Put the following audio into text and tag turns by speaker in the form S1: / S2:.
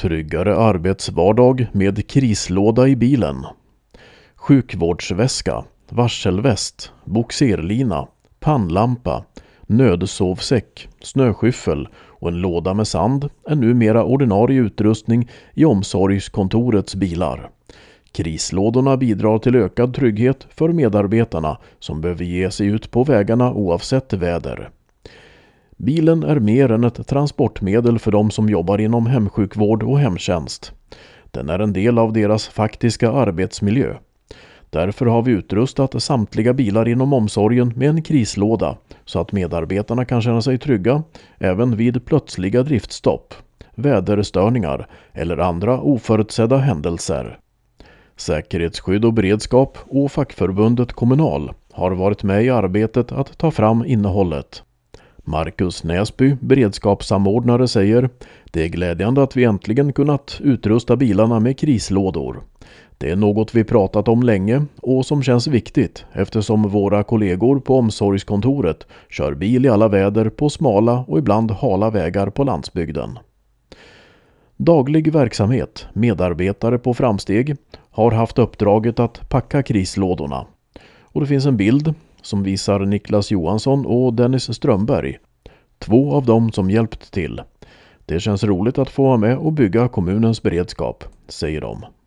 S1: Tryggare arbetsvardag med krislåda i bilen. Sjukvårdsväska, varselväst, boxerlina, pannlampa, nödsovsäck, snöskyffel och en låda med sand är numera ordinarie utrustning i omsorgskontorets bilar. Krislådorna bidrar till ökad trygghet för medarbetarna som behöver ge sig ut på vägarna oavsett väder. Bilen är mer än ett transportmedel för de som jobbar inom hemsjukvård och hemtjänst. Den är en del av deras faktiska arbetsmiljö. Därför har vi utrustat samtliga bilar inom omsorgen med en krislåda så att medarbetarna kan känna sig trygga även vid plötsliga driftstopp, väderstörningar eller andra oförutsedda händelser. Säkerhetsskydd och beredskap och fackförbundet Kommunal har varit med i arbetet att ta fram innehållet. Marcus Näsby, beredskapssamordnare, säger: "Det är glädjande att vi äntligen kunnat utrusta bilarna med krislådor. Det är något vi pratat om länge och som känns viktigt eftersom våra kollegor på omsorgskontoret kör bil i alla väder på smala och ibland hala vägar på landsbygden." Daglig verksamhet, medarbetare på Framsteg, har haft uppdraget att packa krislådorna. Och det finns en bild som visar Niklas Johansson och Dennis Strömberg, två av dem som hjälpt till. Det känns roligt att få vara med och bygga kommunens beredskap, säger de.